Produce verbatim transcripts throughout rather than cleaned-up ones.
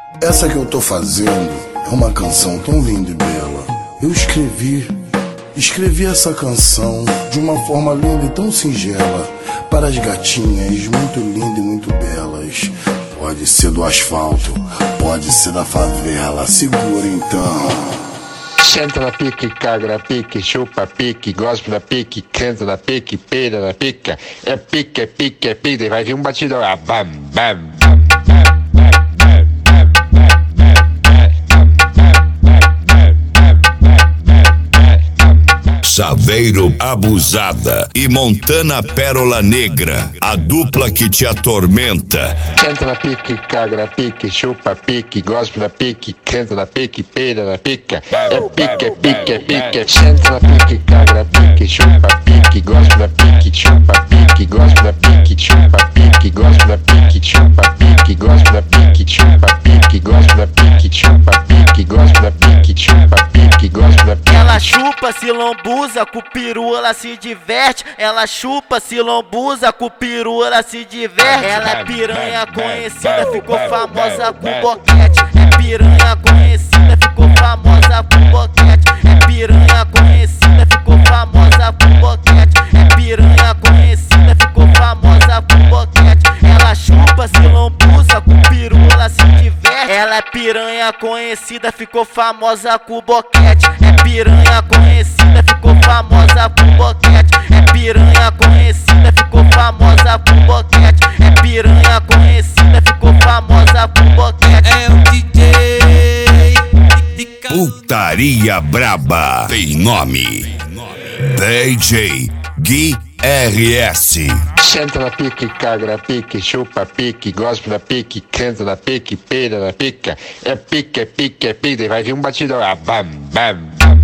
Essa que eu tô fazendo é uma canção tão linda e bela. Eu escrevi, escrevi essa canção de uma forma linda e tão singela para as gatinhas muito lindas e muito belas. Pode ser do asfalto, pode ser da favela, segura então. Senta na pique, caga na pique, chupa pique, gospe na pique, canta na pique, peida na pica. É pique, é pique, é pique, e vai vir um batidão. Ah, bam, bam, bam. Saveiro Abusada e Montana Pérola Negra, a dupla que te atormenta. Senta na pique, caga na pique, chupa pique, gospe na pique, canta na pique, peida na pica. É pique, é pique, é pique. Senta na pique, caga na pique, chupa pique, gospe na pique, chupa pique, gospe na pique, chupa pique, gospe na pique, chupa pique, gospe na pique, chupa pique, gospe na pique, chupa pique, gospe na pique, chupa pique, gospe na pique. Ela chupa, se lambuza, com o peru ela se diverte. Ela chupa, se lambuza, com o peru ela se diverte. Ela é piranha conhecida, ficou famosa com boquete. É piranha conhecida, ficou famosa com boquete. É piranha conhecida, ficou famosa com boquete. É piranha conhecida, ficou famosa com boquete. Ela chupa, se lambuza, com o peru ela se diverte. Ela é piranha conhecida, ficou famosa com boquete. É piranha conhecida, ficou famosa com boquete. É piranha conhecida, ficou famosa com boquete. É piranha conhecida, ficou famosa com boquete. É o D J Putaria Braba tem nome. D J Gui R S. Senta na pique, caga na pique, chupa pique, gospe na pique, canta na pique, peida na pica. É pique, é pique, é pique, e vai vir um batidão. Ah, bam, bam, bam.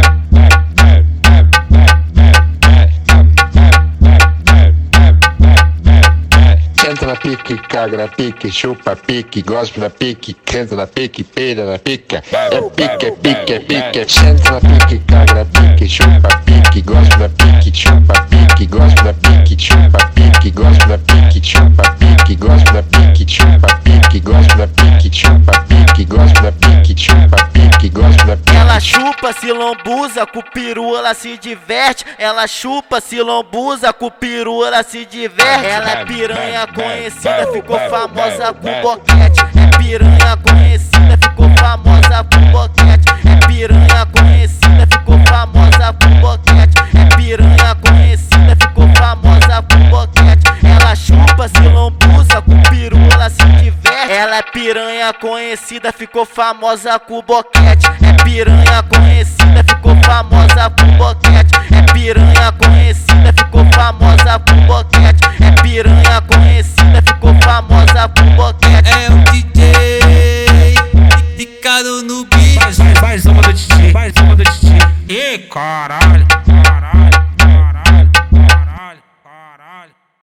Senta na pique, caga na pique, chupa pique, gospe na pique, canta na pique, peida na pica. É pique, é pique, é pique. Senta na pique, caga na pique, chupa pique, gospe na pique, chupa pique, gospe na pique, chupa pique, gospe na pique, chupa pique, gospe na pique, chupa pique, gospe na pique, chupa pique, gospe na pique, chupa pique, gospe na pique. Ela chupa, se lambuza, com o peru ela se diverte. Ela chupa, se lambuza, com o peru ela se diverte. Ela é piranha conhecida, ficou famosa com boquete. É piranha conhecida, ficou famosa com boquete. É piranha conhecida, ficou famosa com boquete. É piranha conhecida, ficou famosa com boquete. Ela chupa, se lambuza, com o peru ela se diverte. Ela é piranha conhecida, ficou famosa com boquete. É piranha conhecida, ficou famosa com boquete. É piranha conhecida, ficou famosa com boquete. É piranha conhecida, ficou famosa com boquete. É o D J Picado no beat. Mais, mais, mais uma do Titi, mais uma do Titi. Ih, caralho, caralho.